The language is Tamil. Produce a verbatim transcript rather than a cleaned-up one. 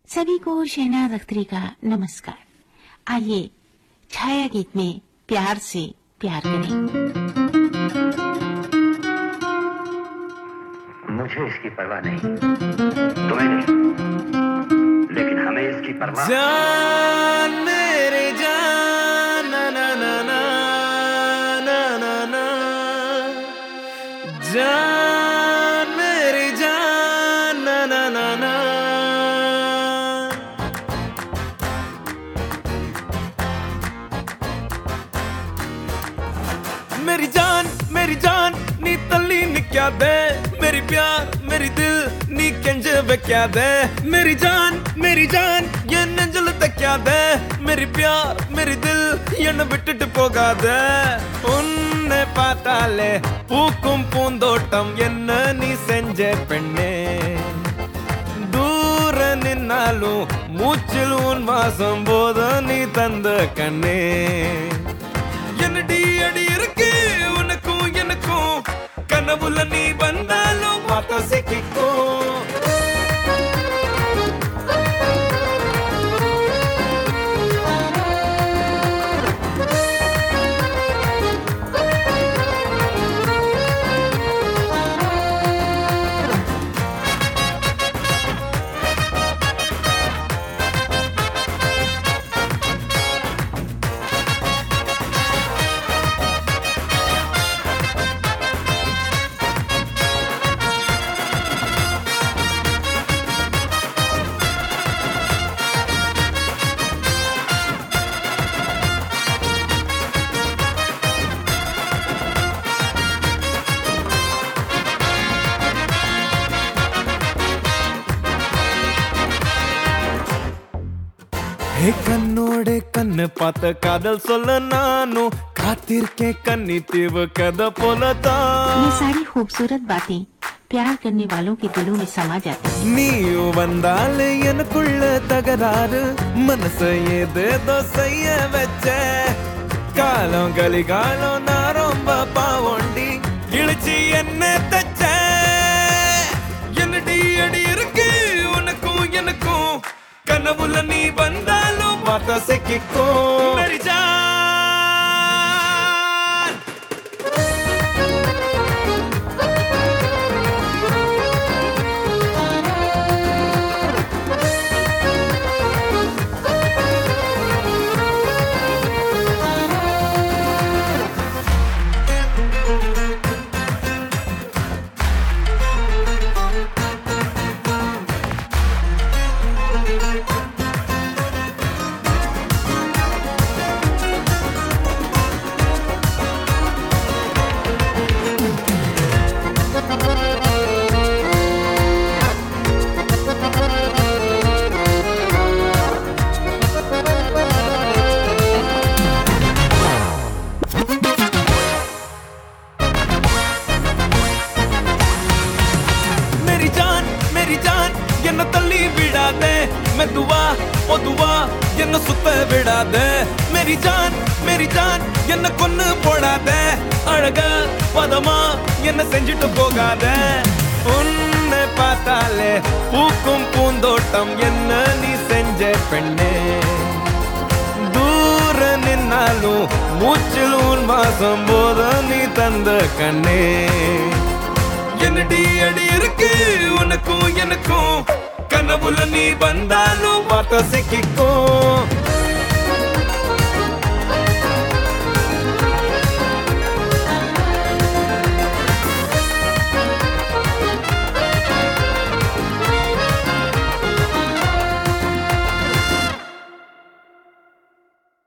सभी को शहनाज अख्तरी का नमस्कार। आइए छाया गीत में प्यार से प्यार करें। मुझे इसकी परवाह नहीं, तुम्हें नहीं, लेकिन हमें इसकी परवाह। जान मेरे जान ना ना ना ना ना ना ना जान मेरे जान ना ना ना ना मेरी जान मेरी जान नी तल्ली निक्या दे मेरी प्यार मेरी दिल नी कंज क्या दे मेरी जान मेरी जान ये नंजल तक्या दे मेरी प्यार मेरी दिल என்ன விட்டுட்டு போகாத உன்னை பார்த்தாலே பூக்கும் பூந்தோட்டம் என்ன நீ செஞ்ச பெண்ணே தூர நின்னாலும் மூச்சில் உன் வாசம் போத நீ தந்த கண்ணே என்னடி அடி இருக்கு உனக்கும் எனக்கும் கனவுல நீ வந்தாலும் வார்த்தை சிக்கிக்கும் கண்ணோட கண்ணு பார்த்த காதல் சொல்ல நானும் காத்திருக்கேன் கண்ணி தீவு கதை போலதான் ये सारी खूबसूरत बातें प्यार करने वालों के दिलों में समा जाती हैं। நீயும் வந்தால் எனக்குள்ள தகராறு மனச ஏதேதோ செய்ய வச்ச காலம் கலிகாலம் நான் ரொம்ப பாவோண்டி இழிச்சு என்ன தச்ச என்னடி அடி இருக்கு உனக்கும் எனக்கும் கனவுல நீ வந்தாலும் வார்த்தை சிக்கிக்கும் मेरी जान என்ன தள்ளி விடாதே மெதுவா பொதுவா என்ன சுத்த விடாதே மேரி ஜான் மேரி ஜான் என்ன கொன்னு போடாதே அழகா பதமா என்ன செஞ்சுட்டு போகாத உன்னை பார்த்தாலே பூக்கும் பூந்தோட்டம் என்ன நீ செஞ்ச பெண்ணே தூர நின்னாலும் மூச்சில் உன் வாசம் போத நீ தந்த கண்ணே என்னடி அடி இருக்கு உனக்கும் எனக்கும் கனவுல நீ வந்தாலும் வார்த்தை சிக்கிக்கும்